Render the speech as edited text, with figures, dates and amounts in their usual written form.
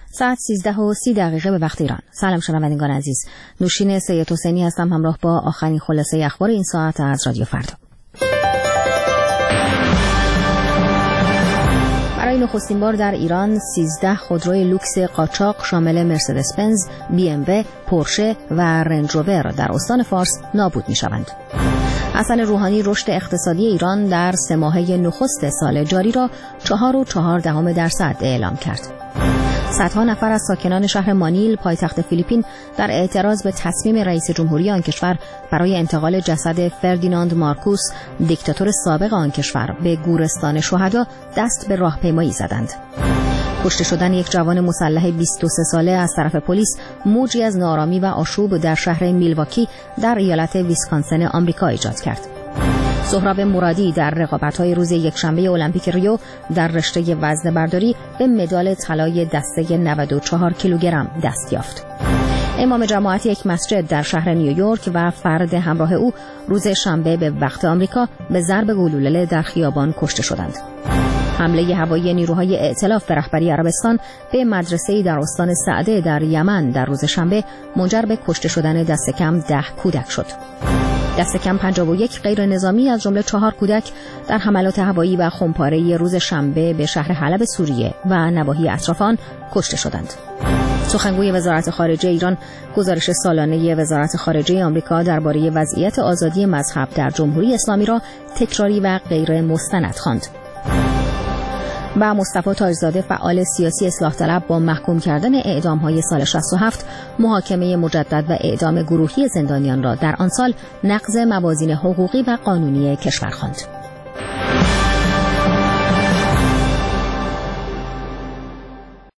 ساعت 13:30 به وقت ایران. سلام شنوندگان عزیز. نوشین سید حسینی هستم همراه با آخرین خلاصه اخبار این ساعت از رادیو فردا. برای نخستین بار در ایران 13 خودروی لوکس قاچاق شامل مرسدس بنز، بی ام و، پورشه و رنج روور در استان فارس نابود می‌شوند. حسن روحانی رشد اقتصادی ایران در 3 ماهه نخست سال جاری را 4.4% اعلام کرد. صدها نفر از ساکنان شهر مانیل پایتخت فیلیپین در اعتراض به تصمیم رئیس جمهوری آن کشور برای انتقال جسد فردیناند مارکوس، دیکتاتور سابق آن کشور، به گورستان شهدا دست به راهپیمایی زدند. کشته شدن یک جوان مسلح 23 ساله از طرف پلیس موجی از ناآرامی و آشوب در شهر میلواکی در ایالت ویسکانسن آمریکا ایجاد کرد. سهراب مرادی در رقابت‌های روز یکشنبه المپیک ریو در رشته وزنه‌برداری به مدال طلای دسته 94 کیلوگرم دست یافت. امام جماعت یک مسجد در شهر نیویورک و فرد همراه او روز شنبه به وقت آمریکا به ضرب گلوله در خیابان کشته شدند. حمله هوایی نیروهای ائتلاف به رهبری عربستان به مدرسه‌ای در استان سعده در یمن در روز شنبه منجر به کشته شدن دست کم 10 کودک شد. دست کم 51 غیر نظامی از جمله 4 کودک در حملات هوایی و خمپاره‌ای روز شنبه به شهر حلب سوریه و نواحی اطراف آن کشته شدند. سخنگوی وزارت خارجه ایران گزارش سالانه وزارت خارجه آمریکا درباره وضعیت آزادی مذهب در جمهوری اسلامی را تکراری و غیر مستند خواند. و مصطفی تاجزاده فعال سیاسی اصلاح طلب با محکوم کردن اعدام‌های سال 67 محاکمه مجدد و اعدام گروهی زندانیان را در آن سال نقض موازین حقوقی و قانونی کشور خواند.